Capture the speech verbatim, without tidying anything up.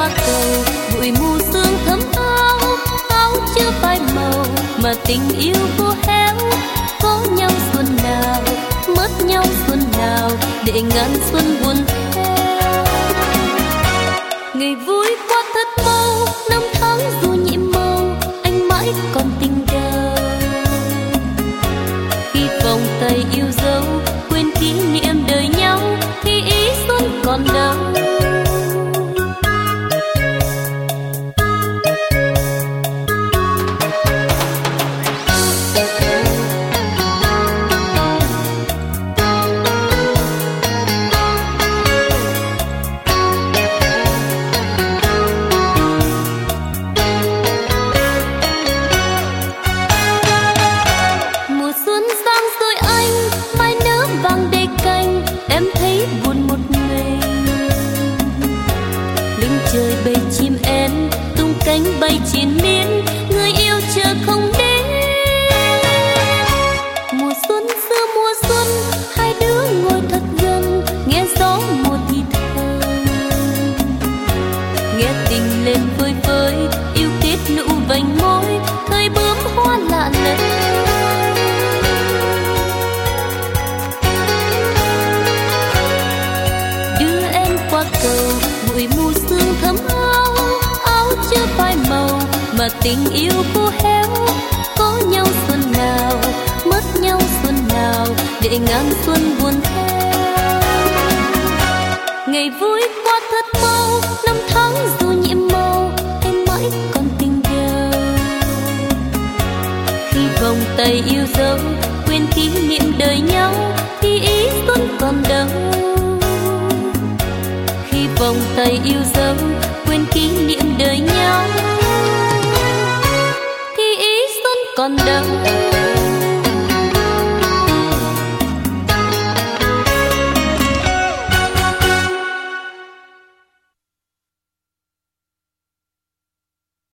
qua cầu, bụi mù sương thấm áo, áo chưa phai màu mà tình yêu khô héo. Có nhau xuân nào, mất nhau xuân nào, để ngàn xuân buồn theo. Ngày vui qua thật mau, năm tháng dù nhiệm màu, anh mãi còn tình đầu. Khi vòng tay yêu dấu, quên kỷ niệm đời nhau, thì ý xuân còn đâu. Cánh bay triền miên, người yêu chờ không đến. Mùa xuân xưa mùa xuân, hai đứa ngồi thật gần, nghe gió mùa thì thầm, nghe tình lên vơi vơi, yêu kết nụ vành môi, thời bướm hoa lạ lẫm. Đưa em qua cầu, bụi mù sương thấm áo, áo chưa phai màu mà tình yêu khô héo. Có nhau xuân nào, mất nhau xuân nào, để ngàn xuân buồn theo. Ngày vui qua thật mau, năm tháng dù nhiệm màu, em mãi còn tình đầu. Khi vòng tay yêu dấu, quên kỷ niệm đời nhau, thì ý xuân còn đâu. Khi vòng tay yêu dấu, quên kỷ niệm đời nhau, thì ý xuân còn đâu.